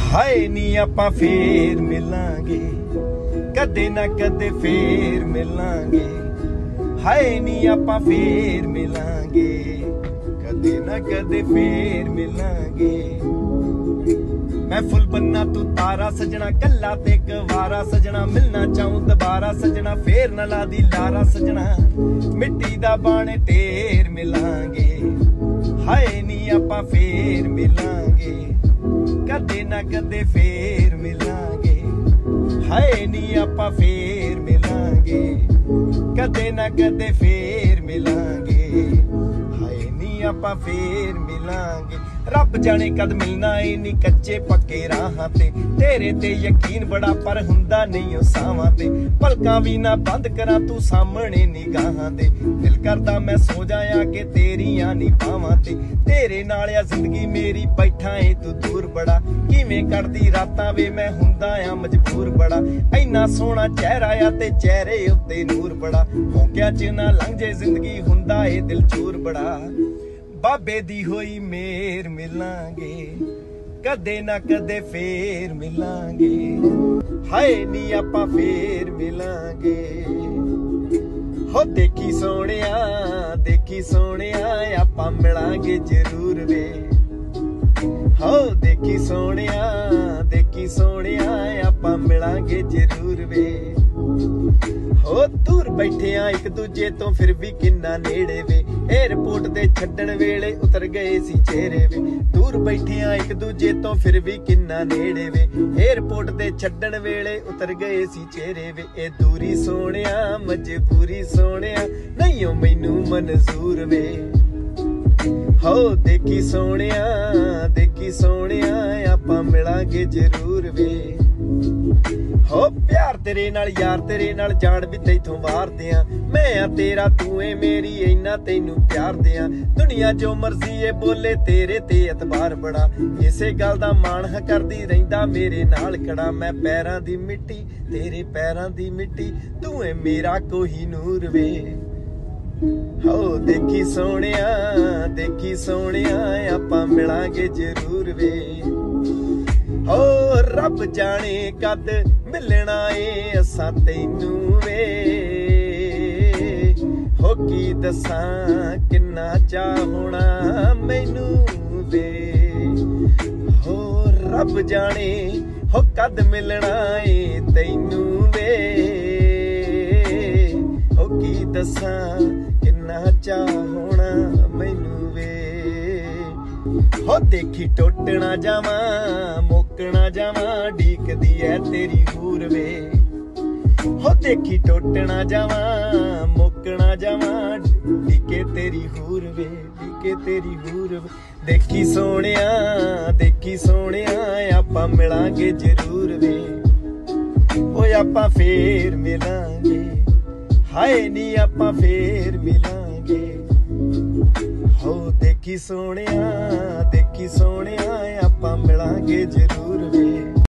ਹਾਏ ਨੀ ਆਪਾਂ ਫੇਰ ਮਿਲਾਂਗੇ, ਕਦੇ ਨਾ ਕਦੇ ਫੇਰ ਮਿਲਾਂਗੇ। ਹਾਏ ਨੀ ਆਪਾਂ ਫੇਰ ਮਿਲਾਂਗੇ, ਕਦੇ ਨਾ ਕਦੇ ਫੇਰ ਮਿਲਾਂਗੇ। ਮੈਂ ਫੁੱਲ ਬੰਨਾ ਤੂੰ ਤਾਰਾ ਸਜਣਾ, ਕੱਲਾ ਤੇ ਕਵਾਰਾ ਸਜਣਾ। ਮਿਲਣਾ ਚਾਹੂੰ ਦੁਬਾਰਾ ਸਜਣਾ, ਫੇਰ ਨਾ ਲਾ ਦੀ ਲਾਰਾ ਸਜਣਾ। ਮਿੱਟੀ ਦਾ ਬਾਣੇ ਢੇਰ ਮਿਲਾਂਗੇ, ਹਾਏ ਨੀ ਆਪਾਂ ਫੇਰ ਮਿਲਾਂਗੇ, ਕਦੇ ਨਾ ਕਦੇ ਫੇਰ ਮਿਲਾਂਗੇ। ਹਾਏ ਨੀ ਆਪਾਂ ਫੇਰ ਮਿਲਾਂਗੇ, ਕਦੇ ਨਾ ਕਦੇ ਫੇਰ ਮਿਲਾਂਗੇ। ਹਾਏ ਨੀ ਆਪਾਂ ਫੇਰ ਮਿਲਾਂਗੇ। ਰੱਬ ਜਾਣੇ ਕਦ ਮਿਲਣਾ ਏ ਨੀ ਕੱਚੇ ਪੱਕੇ ਰਾਹਾਂ ਤੇ। ਤੇਰੇ ਤੇ ਯਕੀਨ ਬੜਾ ਪਰ ਹੁੰਦਾ ਨਹੀਂ ਉਹ ਸਾਵਾਂ ਤੇ। ਪਲਕਾਂ ਵੀ ਨਾ ਬੰਦ ਕਰਾਂ ਤੂੰ ਸਾਹਮਣੇ ਨਿਗਾਹਾਂ ਦੇ। ਦਿਲ ਕਰਦਾ ਮੈਂ ਸੋ ਜਾਇਆ ਕਿ ਤੇਰੀਆਂ ਨੀ ਬਾਹਾਂ ਤੇ। ਤੇਰੇ ਨਾਲ ਆ ਜ਼ਿੰਦਗੀ ਮੇਰੀ, ਬੈਠਾ ਏ ਤੂੰ ਦੂਰ ਬੜਾ। ਕਿਵੇਂ ਕੱਢਦੀ ਰਾਤਾਂ ਵੇ ਮੈਂ ਹੁੰਦਾ ਆ ਮਜਬੂਰ ਬੜਾ। ਇੰਨਾ ਸੋਹਣਾ ਚਿਹਰਾ ਆ ਤੇ ਚਿਹਰੇ ਉੱਤੇ ਨੂਰ ਬੜਾ। ਮੌਕਿਆਂ ਚ ਨਾ ਲੰਘ ਜੇ ਜ਼ਿੰਦਗੀ, ਹੁੰਦਾ ਏ ਦਿਲ ਚੂਰ ਬੜਾ। ਬਾਬੇ ਦੀ ਹੋਈ ਮੇਰ ਮਿਲਾਂਗੇ, ਕਦੇ ਨਾ ਕਦੇ ਫੇਰ ਮਿਲਾਂਗੇ। ਹਾਏ ਨੀ ਆਪਾਂ ਫੇਰ ਮਿਲਾਂਗੇ। ਹੋ ਦੇਖੀ ਸੋਹਣਿਆ, ਦੇਖੀ ਸੋਹਣਿਆ, ਆਪਾਂ ਮਿਲਾਂਗੇ ਜ਼ਰੂਰ ਵੇ। ਹੋ ਦੇਖੀ ਸੋਹਣਿਆ, ਦੇਖੀ ਸੋਹਣਿਆ, ਆਪਾਂ ਮਿਲਾਂਗੇ ਜ਼ਰੂਰ ਵੇ। ਹੋ ਦੂਰ ਬੈਠਿਆਂ ਇੱਕ ਦੂਜੇ ਤੋਂ ਫਿਰ ਵੀ ਕਿੰਨਾ ਨੇੜੇ ਵੇ। ਏਅਰਪੋਰਟ ਦੇ ਛੱਡਣ ਵੇਲੇ ਉਤਰ ਗਏ ਸੀ ਚਿਹਰੇ ਵੇ। ਦੂਰ ਬੈਠਿਆਂ ਇੱਕ ਦੂਜੇ ਤੋਂ ਫਿਰ ਵੀ ਕਿੰਨਾ ਨੇੜੇ ਵੇ। ਏਅਰਪੋਰਟ ਦੇ ਛੱਡਣ ਵੇਲੇ ਉਤਰ ਗਏ ਸੀ ਚਿਹਰੇ ਵੇ। ਇਹ ਦੂਰੀ ਸੋਹਣਿਆ ਮਜਬੂਰੀ ਸੋਹਣਿਆ, ਨਹੀਂ ਓ ਮੈਨੂੰ ਮਨਜ਼ੂਰ ਵੇ। ਹੋ ਦੇਖੀ ਸੋਹਣਿਆ, ਦੇਖੀ ਸੋਹਣਿਆ, ਆਪਾਂ ਮਿਲਾਂਗੇ ਜ਼ਰੂਰ ਵੇ। ਹੋ ਪਿਆਰ ਤੇਰੇ ਨਾਲ ਯਾਰ, ਤੇਰੇ ਨਾਲ ਜਾਣ ਵੀ ਤੈਥੋਂ ਵਾਰਦੇ ਆ। ਮੈਂ ਆ ਤੇਰਾ ਤੂੰ ਏ ਮੇਰੀ, ਇੰਨਾ ਤੈਨੂੰ ਪਿਆਰ ਦਿਆਂ। ਦੁਨੀਆ ਜੋ ਮਰਜ਼ੀ ਏ ਬੋਲੇ ਤੇਰੇ ਤੇ ਇਤਬਾਰ ਬੜਾ। ਇਸੇ ਗੱਲ ਦਾ ਮਾਣ ਕਰਦੀ ਰਹਿੰਦਾ ਮੇਰੇ ਨਾਲ ਖੜਾ। ਮੈਂ ਪੈਰਾਂ ਦੀ ਮਿੱਟੀ, ਤੇਰੇ ਪੈਰਾਂ ਦੀ ਮਿੱਟੀ, ਤੂੰ ਏ ਮੇਰਾ ਕੋਹੀਨੂਰ ਵੇ। ਹੋ ਦੇਖੀ ਸੋਹਣਿਆ, ਦੇਖੀ ਸੋਹਣਿਆ, ਆਪਾਂ ਮਿਲਾਂਗੇ ਜ਼ਰੂਰ ਵੇ। ਹੋ ਰੱਬ ਜਾਣੇ ਕਦ ਮਿਲਣਾ ਏ ਅਸਾਂ ਤੈਨੂੰ ਵੇ। ਹੋ ਕੀ ਦੱਸਾਂ ਕਿੰਨਾ ਚਾਅ ਹੋਣਾ ਮੈਨੂੰ ਵੇ। ਹੋ ਰੱਬ ਜਾਣੇ ਹੋ ਕਦ ਮਿਲਣਾ ਏ ਤੈਨੂੰ ਵੇ। ਹੋ ਕੀ ਦੱਸਾਂ ਕਿੰਨਾ ਚਾਅ ਹੋਣਾ ਮੈਨੂੰ ਵੇ। ਹੋ ਦੇਖੀ ਟੁੱਟ ਨਾ ਜਾਵਾਂ, ਮੁੱਕ ਨਾ ਜਾਵਾਂ, ਢੀਕਦੀ ਐ ਤੇਰੀ ਹੂਰ ਵੇ। ਹੋ ਦੇਖੀ ਟੁੱਟ ਨਾ ਜਾਵਾਂ, ਮੁੱਕ ਨਾ ਜਾਵਾਂ, ਢੀਕੇ ਤੇਰੀ ਹੂਰ ਵੇ, ਢੀਕੇ ਤੇਰੀ ਹੂਰ ਵੇ। ਦੇਖੀ ਸੋਹਣਿਆ, ਦੇਖੀ ਸੋਹਣਿਆ, ਆਪਾਂ ਮਿਲਾਂਗੇ ਜ਼ਰੂਰ ਵੇ। ਓਏ ਆਪਾਂ ਫੇਰ ਮਿਲਾਂਗੇ, ਹਾਏ ਨੀ ਆਪਾਂ ਫੇਰ ਮਿਲਾਂਗੇ। ਹੋ ਦੇਖੀ ਸੋਹਣਿਆ, ਦੇਖੀ ਸੋਹਣਿਆ, ਆਪਾਂ ਮਿਲਾਂਗੇ ਜ਼ਰੂਰ ਵੇ।